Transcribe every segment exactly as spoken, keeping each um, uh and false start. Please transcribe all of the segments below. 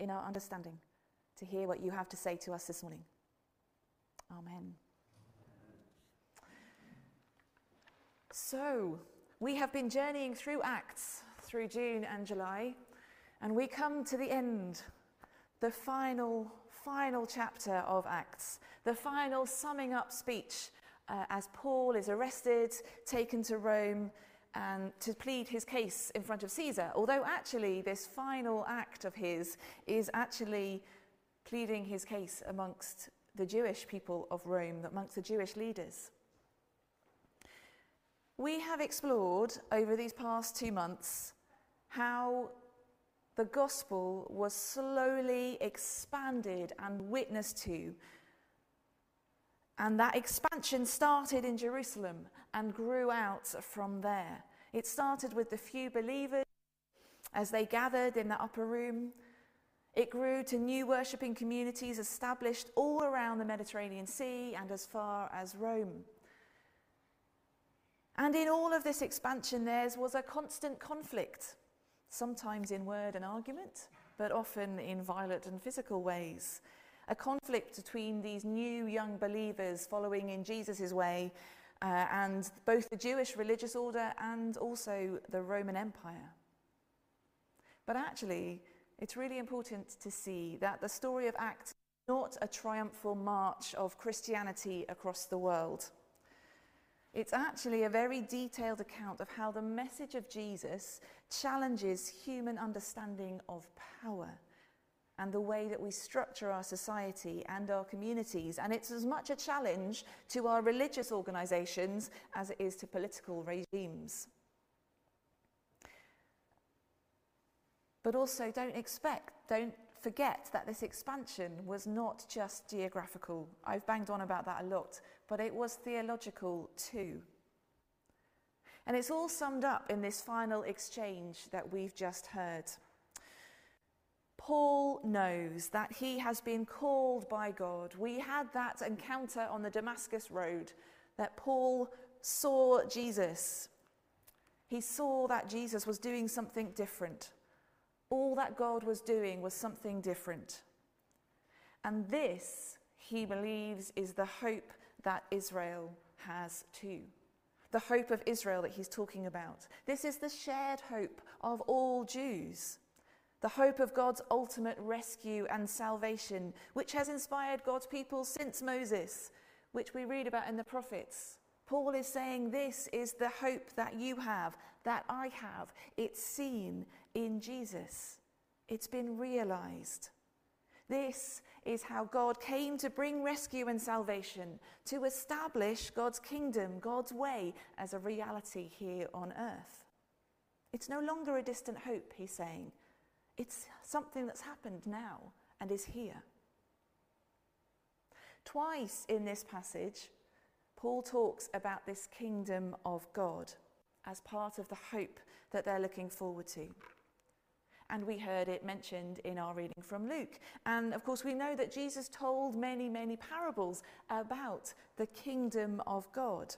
in our understanding to hear what you have to say to us this morning. Amen. So, we have been journeying through Acts through June and July, and we come to the end, the final, final chapter of Acts, the final summing up speech uh, as Paul is arrested, taken to Rome, and to plead his case in front of Caesar. Although actually this final act of his is actually pleading his case amongst the Jewish people of Rome, amongst the Jewish leaders. We have explored over these past two months how the gospel was slowly expanded and witnessed to. And that expansion started in Jerusalem and grew out from there. It started with the few believers as they gathered in the upper room. It grew to new worshipping communities established all around the Mediterranean Sea and as far as Rome. And in all of this expansion, there was a constant conflict, sometimes in word and argument, but often in violent and physical ways. A conflict between these new young believers following in Jesus' way uh, and both the Jewish religious order and also the Roman Empire. But actually, it's really important to see that the story of Acts is not a triumphal march of Christianity across the world. It's actually a very detailed account of how the message of Jesus challenges human understanding of power and the way that we structure our society and our communities. And it's as much a challenge to our religious organisations as it is to political regimes. But also don't expect, don't forget that this expansion was not just geographical. I've banged on about that a lot, but it was theological too. And it's all summed up in this final exchange that we've just heard. Paul knows that he has been called by God. We had that encounter on the Damascus Road, that Paul saw Jesus. He saw that Jesus was doing something different. All that God was doing was something different. And this, he believes, is the hope that Israel has too. The hope of Israel that he's talking about. This is the shared hope of all Jews. The hope of God's ultimate rescue and salvation, which has inspired God's people since Moses, which we read about in the prophets. Paul is saying this is the hope that you have, that I have. It's seen in Jesus. It's been realized. This is how God came to bring rescue and salvation, to establish God's kingdom, God's way, as a reality here on earth. It's no longer a distant hope, he's saying. It's something that's happened now and is here. Twice in this passage, Paul talks about this kingdom of God as part of the hope that they're looking forward to. And we heard it mentioned in our reading from Luke. And of course, we know that Jesus told many, many parables about the kingdom of God.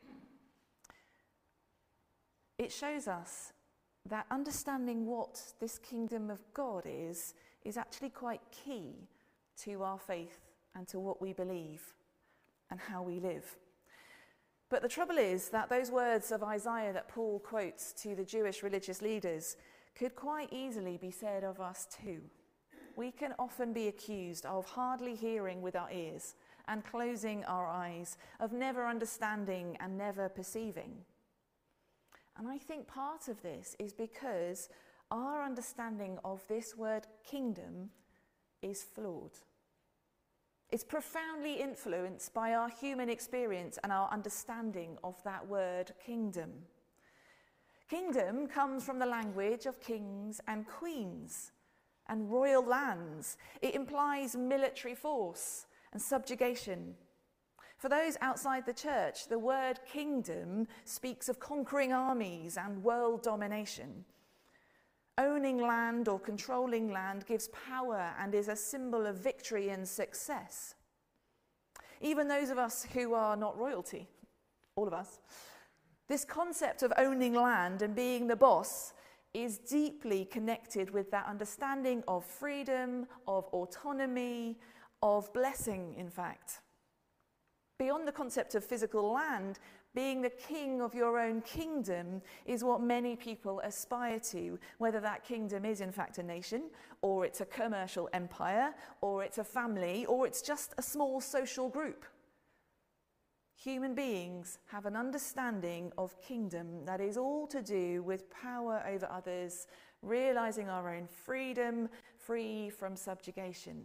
It shows us that understanding what this kingdom of God is, is actually quite key to our faith and to what we believe and how we live. But the trouble is that those words of Isaiah that Paul quotes to the Jewish religious leaders could quite easily be said of us too. We can often be accused of hardly hearing with our ears and closing our eyes, of never understanding and never perceiving. And I think part of this is because our understanding of this word kingdom is flawed. It's profoundly influenced by our human experience and our understanding of that word kingdom. Kingdom comes from the language of kings and queens and royal lands. It implies military force and subjugation. For those outside the church, the word kingdom speaks of conquering armies and world domination. Owning land or controlling land gives power and is a symbol of victory and success. Even those of us who are not royalty, all of us, this concept of owning land and being the boss is deeply connected with that understanding of freedom, of autonomy, of blessing, in fact. Beyond the concept of physical land, being the king of your own kingdom is what many people aspire to, whether that kingdom is in fact a nation, or it's a commercial empire, or it's a family, or it's just a small social group. Human beings have an understanding of kingdom that is all to do with power over others, realizing our own freedom, free from subjugation.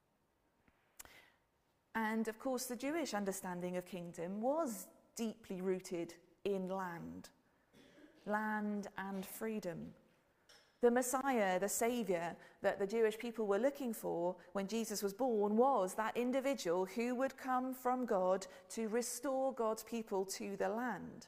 And of course, the Jewish understanding of kingdom was deeply rooted in land, land and freedom. The Messiah, the Saviour that the Jewish people were looking for when Jesus was born was that individual who would come from God to restore God's people to the land.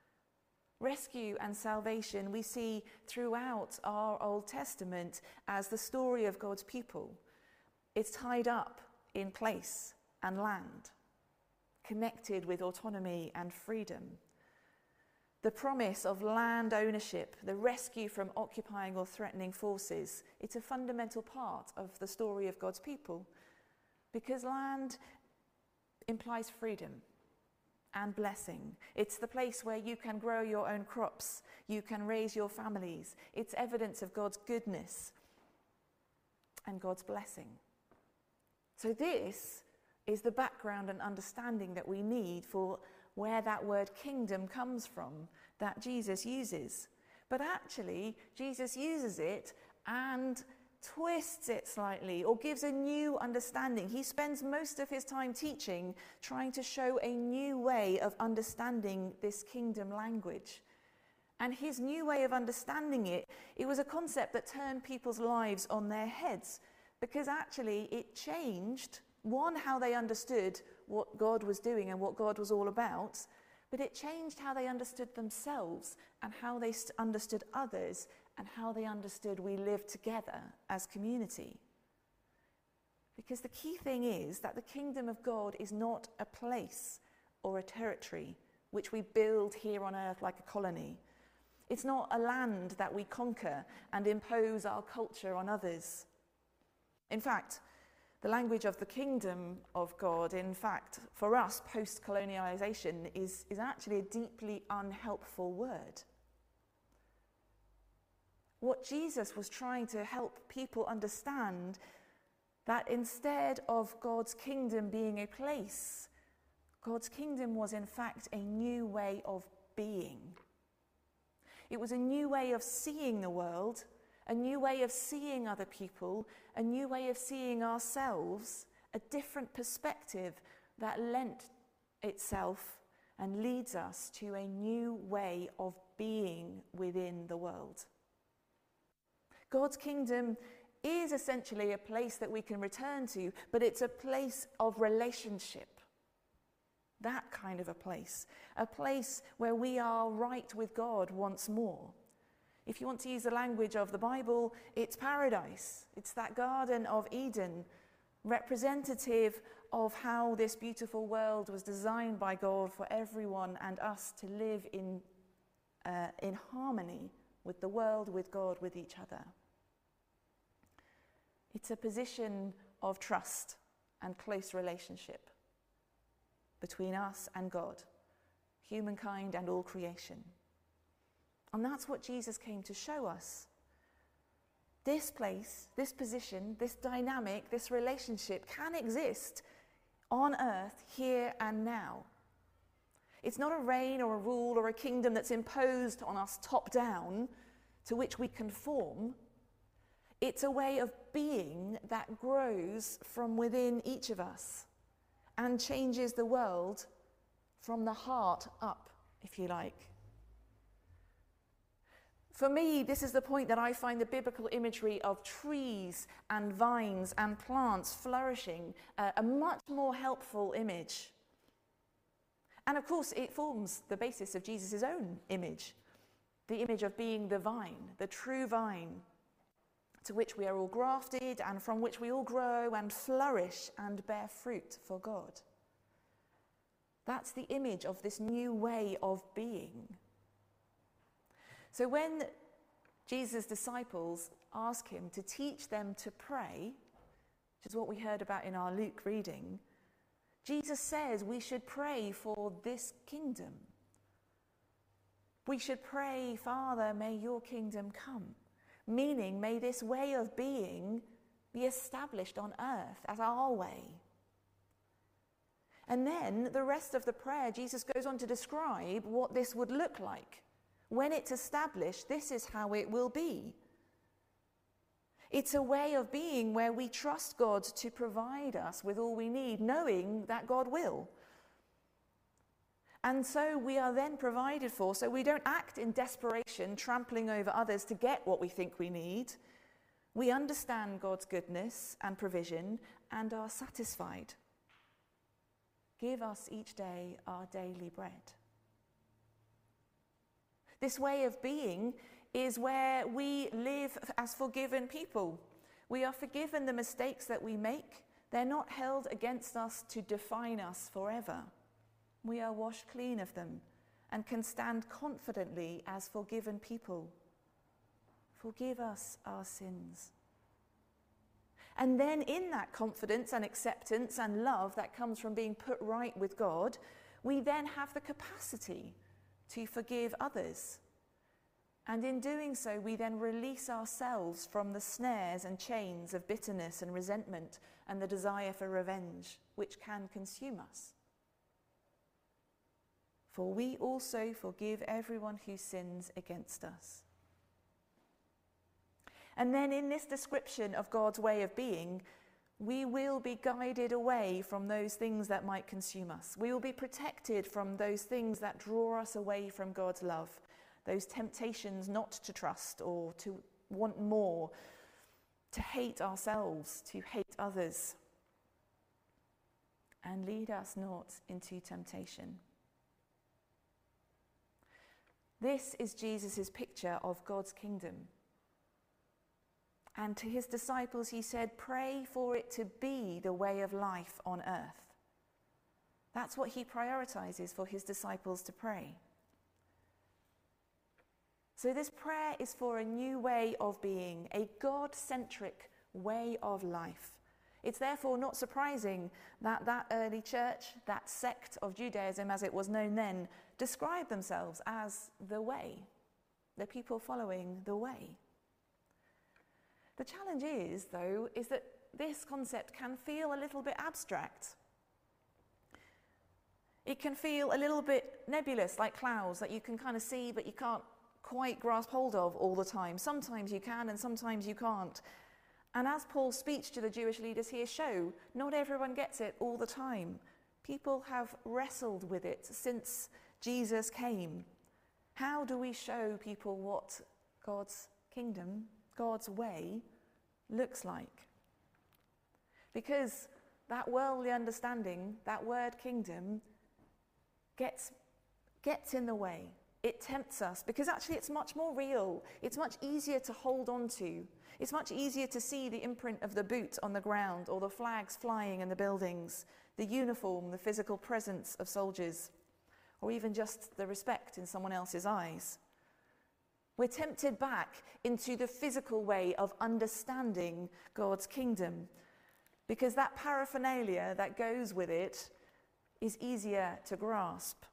Rescue and salvation we see throughout our Old Testament as the story of God's people. It's tied up in place and land, connected with autonomy and freedom. The promise of land ownership, the rescue from occupying or threatening forces, it's a fundamental part of the story of God's people, because land implies freedom and blessing. It's the place where you can grow your own crops, you can raise your families. It's evidence of God's goodness and God's blessing. So this is the background and understanding that we need for where that word kingdom comes from, that Jesus uses. But actually, Jesus uses it and twists it slightly, or gives a new understanding. He spends most of his time teaching, trying to show a new way of understanding this kingdom language. And his new way of understanding it, it was a concept that turned people's lives on their heads, because actually it changed, one, how they understood what God was doing and what God was all about, but it changed how they understood themselves and how they st- understood others and how they understood we live together as community. Because the key thing is that the kingdom of God is not a place or a territory which we build here on earth like a colony. It's not a land that we conquer and impose our culture on others. In fact, the language of the kingdom of God, in fact, for us, post-colonialization, is, is actually a deeply unhelpful word. What Jesus was trying to help people understand, that instead of God's kingdom being a place, God's kingdom was in fact a new way of being. It was a new way of seeing the world, a new way of seeing other people, a new way of seeing ourselves, a different perspective that lent itself and leads us to a new way of being within the world. God's kingdom is essentially a place that we can return to, but it's a place of relationship. That kind of a place. A place where we are right with God once more. If you want to use the language of the Bible, it's paradise. It's that Garden of Eden, representative of how this beautiful world was designed by God for everyone and us to live in, uh, in harmony with the world, with God, with each other. It's a position of trust and close relationship between us and God, humankind and all creation. And that's what Jesus came to show us. This place, this position, this dynamic, this relationship can exist on earth here and now. It's not a reign or a rule or a kingdom that's imposed on us top down to which we conform. It's a way of being that grows from within each of us and changes the world from the heart up, if you like. For me, this is the point that I find the biblical imagery of trees and vines and plants flourishing uh, a much more helpful image. And of course, it forms the basis of Jesus' own image, the image of being the vine, the true vine, to which we are all grafted and from which we all grow and flourish and bear fruit for God. That's the image of this new way of being. So when Jesus' disciples ask him to teach them to pray, which is what we heard about in our Luke reading. Jesus says we should pray for this kingdom. We should pray, Father, may your kingdom come. Meaning, may this way of being be established on earth as our way. And then the rest of the prayer, Jesus goes on to describe what this would look like. When it's established, this is how it will be. It's a way of being where we trust God to provide us with all we need, knowing that God will. And so we are then provided for, so we don't act in desperation, trampling over others to get what we think we need. We understand God's goodness and provision and are satisfied. Give us each day our daily bread. This way of being is where we live as forgiven people. We are forgiven the mistakes that we make. They're not held against us to define us forever. We are washed clean of them and can stand confidently as forgiven people. Forgive us our sins. And then in that confidence and acceptance and love that comes from being put right with God, we then have the capacity to forgive others. And in doing so, we then release ourselves from the snares and chains of bitterness and resentment and the desire for revenge, which can consume us. For we also forgive everyone who sins against us. And then in this description of God's way of being, we will be guided away from those things that might consume us. We will be protected from those things that draw us away from God's love, those temptations not to trust or to want more, to hate ourselves, to hate others. And lead us not into temptation. This is Jesus' picture of God's kingdom. And to his disciples he said, pray for it to be the way of life on earth. That's what he prioritizes for his disciples to pray. So this prayer is for a new way of being, a God-centric way of life. It's therefore not surprising that that early church, that sect of Judaism as it was known then, described themselves as the way, the people following the way. The challenge is, though, is that this concept can feel a little bit abstract. It can feel a little bit nebulous, like clouds that you can kind of see but you can't quite grasp hold of all the time. Sometimes you can and sometimes you can't. And as Paul's speech to the Jewish leaders here show, not everyone gets it all the time. People have wrestled with it since Jesus came. How do we show people what God's kingdom, God's way, looks like? Because that worldly understanding, that word kingdom, gets, gets in the way. It tempts us because actually it's much more real. It's much easier to hold on to. It's much easier to see the imprint of the boot on the ground or the flags flying in the buildings, the uniform, the physical presence of soldiers, or even just the respect in someone else's eyes. We're tempted back into the physical way of understanding God's kingdom because that paraphernalia that goes with it is easier to grasp.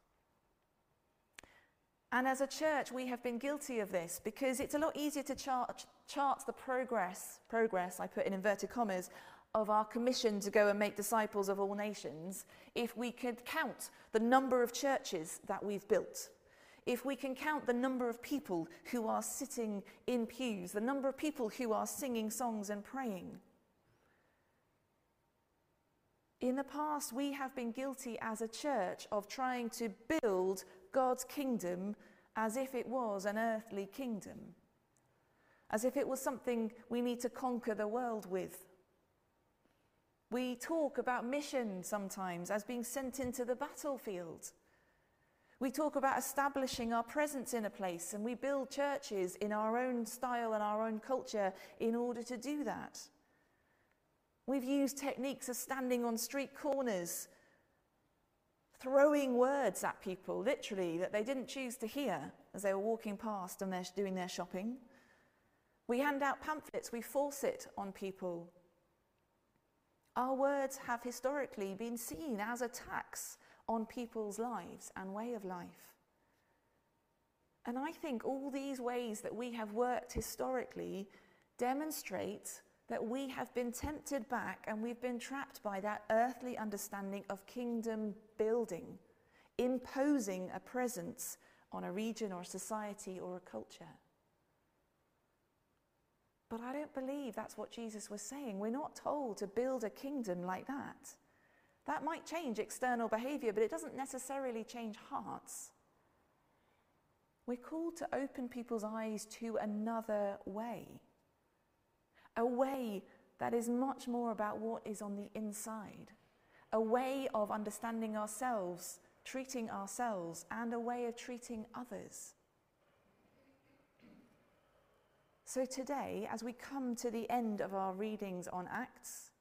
And as a church, we have been guilty of this because it's a lot easier to chart, chart the progress, progress, I put in inverted commas, of our commission to go and make disciples of all nations if we could count the number of churches that we've built. If we can count the number of people who are sitting in pews, the number of people who are singing songs and praying. In the past, we have been guilty as a church of trying to build God's kingdom as if it was an earthly kingdom, as if it was something we need to conquer the world with. We talk about mission sometimes as being sent into the battlefield. We talk about establishing our presence in a place, and we build churches in our own style and our own culture in order to do that. We've used techniques of standing on street corners, throwing words at people, literally, that they didn't choose to hear as they were walking past and they're doing their shopping. We hand out pamphlets, we force it on people. Our words have historically been seen as a tax on people's lives and way of life. And I think all these ways that we have worked historically demonstrate that we have been tempted back and we've been trapped by that earthly understanding of kingdom building, imposing a presence on a region or a society or a culture. But I don't believe that's what Jesus was saying. We're not told to build a kingdom like that. That might change external behavior, but it doesn't necessarily change hearts. We're called to open people's eyes to another way. A way that is much more about what is on the inside. A way of understanding ourselves, treating ourselves, and a way of treating others. So today, as we come to the end of our readings on Acts,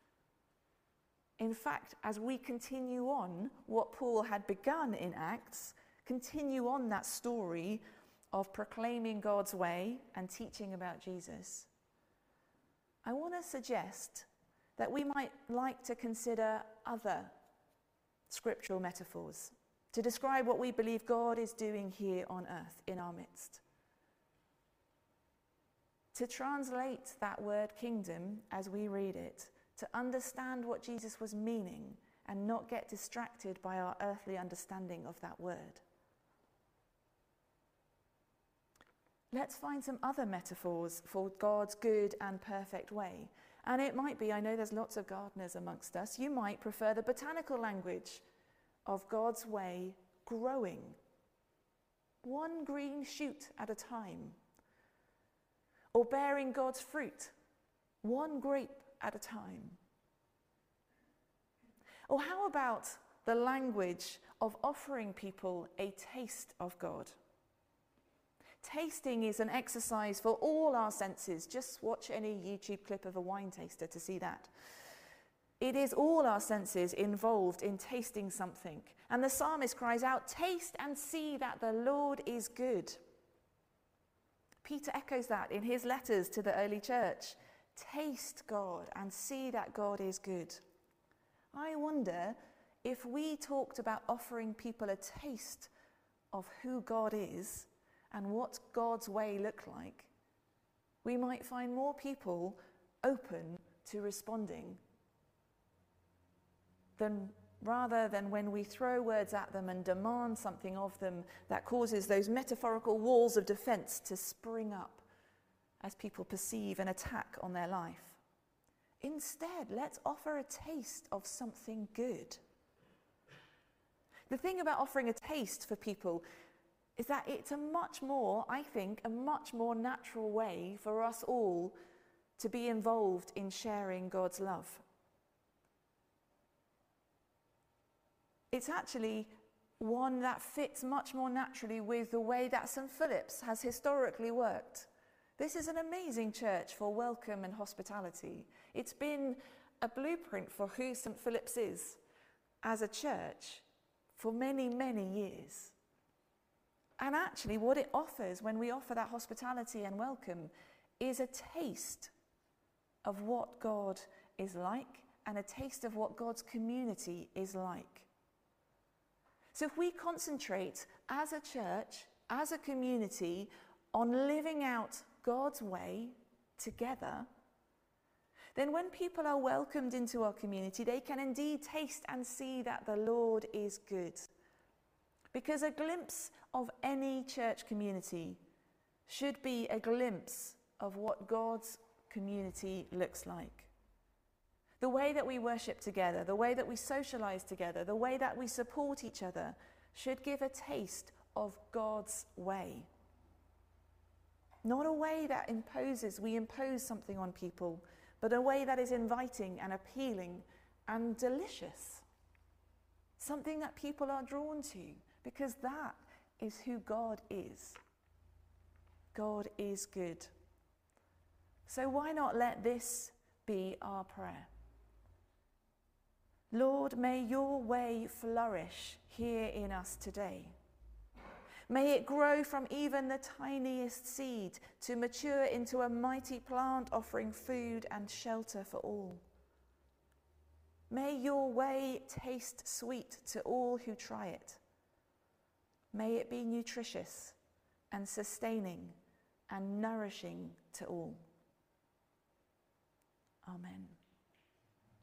in fact, as we continue on what Paul had begun in Acts, continue on that story of proclaiming God's way and teaching about Jesus, I want to suggest that we might like to consider other scriptural metaphors to describe what we believe God is doing here on earth in our midst. To translate that word kingdom as we read it, to understand what Jesus was meaning and not get distracted by our earthly understanding of that word. Let's find some other metaphors for God's good and perfect way. And it might be, I know there's lots of gardeners amongst us, you might prefer the botanical language of God's way growing, one green shoot at a time, or bearing God's fruit, one grape at a time. Or how about the language of offering people a taste of God? Tasting is an exercise for all our senses. Just watch any YouTube clip of a wine taster to see that. It is all our senses involved in tasting something. And the psalmist cries out, "Taste and see that the Lord is good." Peter echoes that in his letters to the early church. Taste God and see that God is good. I wonder if we talked about offering people a taste of who God is and what God's way looked like, we might find more people open to responding than rather than when we throw words at them and demand something of them that causes those metaphorical walls of defense to spring up as people perceive an attack on their life. Instead, let's offer a taste of something good. The thing about offering a taste for people is that it's a much more, I think, a much more natural way for us all to be involved in sharing God's love. It's actually one that fits much more naturally with the way that Saint Philip's has historically worked. This is an amazing church for welcome and hospitality. It's been a blueprint for who Saint Philip's is as a church for many, many years. And actually what it offers when we offer that hospitality and welcome is a taste of what God is like and a taste of what God's community is like. So if we concentrate as a church, as a community, on living out God's way together, then when people are welcomed into our community, they can indeed taste and see that the Lord is good. Because a glimpse of any church community should be a glimpse of what God's community looks like. The way that we worship together, the way that we socialize together, the way that we support each other should give a taste of God's way. Not a way that imposes, we impose something on people, but a way that is inviting and appealing and delicious. Something that people are drawn to, because that is who God is. God is good. So why not let this be our prayer? Lord, may your way flourish here in us today. May it grow from even the tiniest seed to mature into a mighty plant offering food and shelter for all. May your way taste sweet to all who try it. May it be nutritious and sustaining and nourishing to all. Amen.